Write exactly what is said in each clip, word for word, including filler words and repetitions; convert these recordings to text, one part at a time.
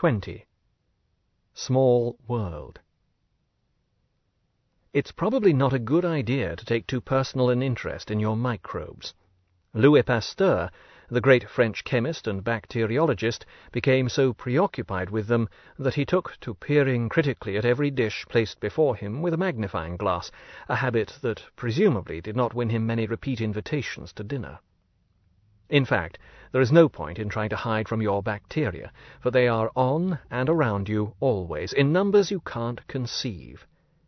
twenty. Small world. It's probably not a good idea to take too personal an interest in your microbes. Louis Pasteur, the great French chemist and bacteriologist, became so preoccupied with them that he took to peering critically at every dish placed before him with a magnifying glass, a habit that presumably did not win him many repeat invitations to dinner. In fact, there is no point in trying to hide from your bacteria, for they are on and around you always, in numbers you can't conceive.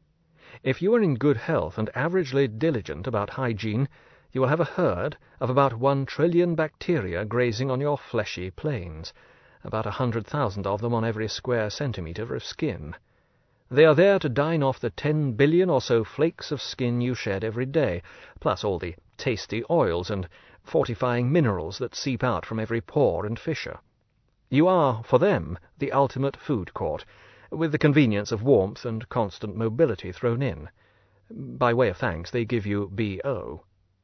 If you are in good health and averagely diligent about hygiene, you will have a herd of about one trillion bacteria grazing on your fleshy plains, about a hundred thousand of them on every square centimetre of skin. They are there to dine off the ten billion or so flakes of skin you shed every day, plus all the tasty oils and fortifying minerals that seep out from every pore and fissure. You are, for them, the ultimate food court, with the convenience of warmth and constant mobility thrown in. By way of thanks, they give you B O.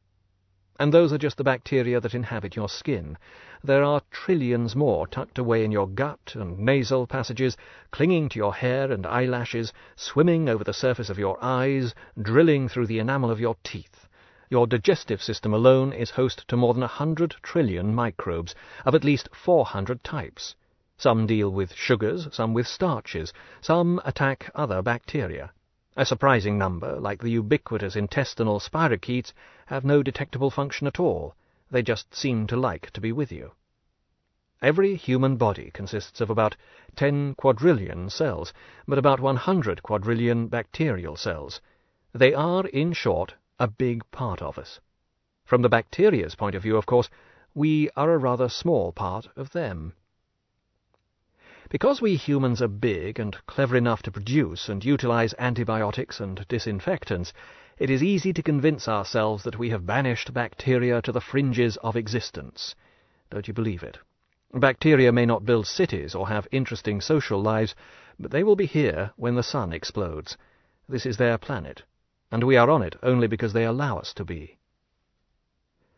And those are just the bacteria that inhabit your skin. There are trillions more tucked away in your gut and nasal passages, clinging to your hair and eyelashes, swimming over the surface of your eyes, drilling through the enamel of your teeth. Your digestive system alone is host to more than a hundred trillion microbes, of at least four hundred types. Some deal with sugars, some with starches, some attack other bacteria. A surprising number, like the ubiquitous intestinal spirochetes, have no detectable function at all. They just seem to like to be with you. Every human body consists of about ten quadrillion cells, but about one hundred quadrillion bacterial cells. They are, in short, a big part of us. From the bacteria's point of view, of course, we are a rather small part of them. Because we humans are big and clever enough to produce and utilize antibiotics and disinfectants, it is easy to convince ourselves that we have banished bacteria to the fringes of existence. Don't you believe it? Bacteria may not build cities or have interesting social lives, but they will be here when the sun explodes. This is their planet, and we are on it only because they allow us to be.